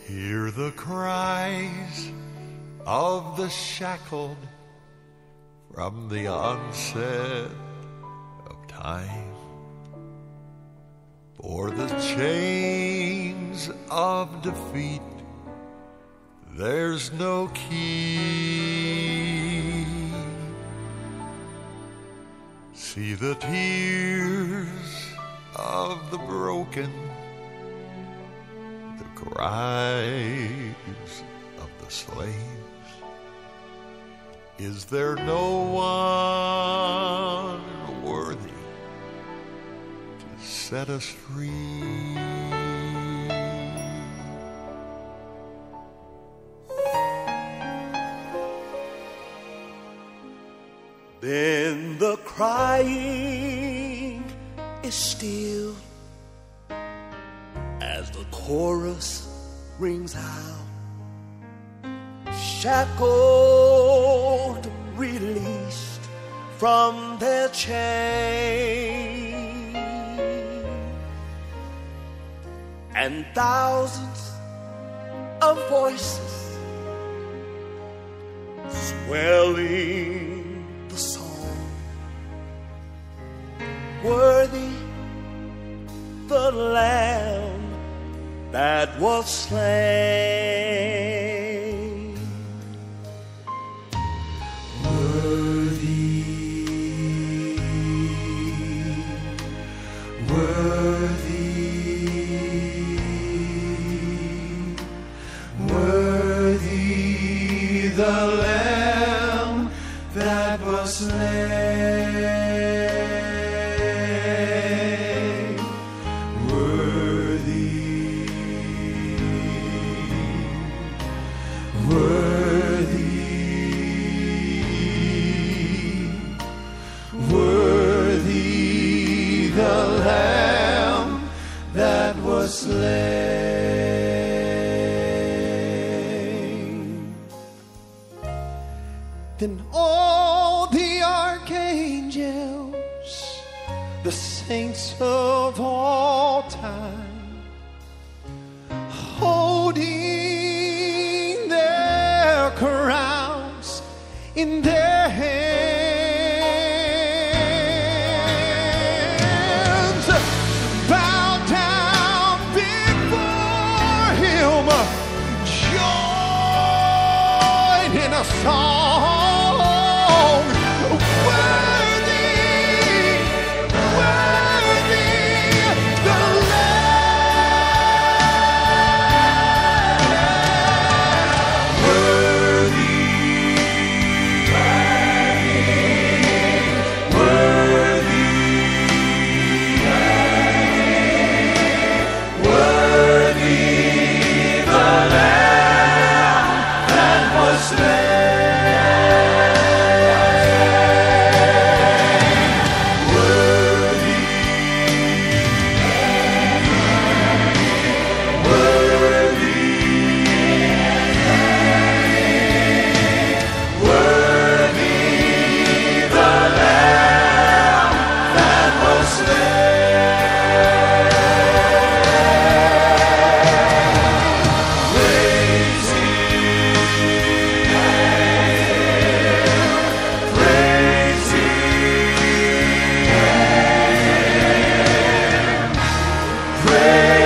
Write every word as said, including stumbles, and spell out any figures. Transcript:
Hear the cries of the shackled from the onset of time, for the chains of defeat there's no key. See the tears of the broken, the cries of the slaves. Is there no one worthy to set us free? Then the crying is still as the chorus rings out. Shackled, released from their chain, and thousands of voices swelling the song. Worthy the Lamb that was slain. Worthy, worthy, worthy the Lamb that was slain. Slain. Then all the archangels, the saints of all time, holding their crowns in their hands, bow down before him, join in a song. Praise